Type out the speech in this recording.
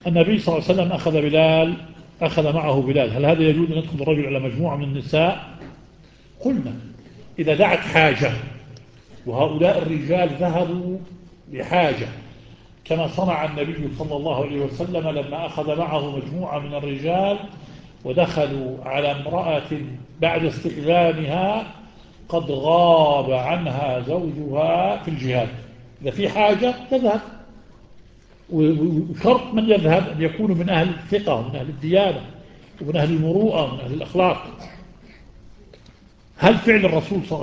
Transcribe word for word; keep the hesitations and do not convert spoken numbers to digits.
النبي صلى الله عليه وسلم أخذ بلال أخذ معه بلال، هل هذا يجوز أن يدخل الرجل على مجموعة من النساء؟ قلنا إذا دعت حاجة وهؤلاء الرجال ذهبوا لحاجة، كما صنع النبي صلى الله عليه وسلم لما أخذ معه مجموعة من الرجال ودخلوا على امرأة بعد استئذانها قد غاب عنها زوجها في الجهاد، إذا في حاجة تذهب، وشرط من يذهب أن يكون من أهل الثقة ومن أهل الديانة ومن أهل المروءة ومن أهل الأخلاق. هل فعل الرسول صلى الله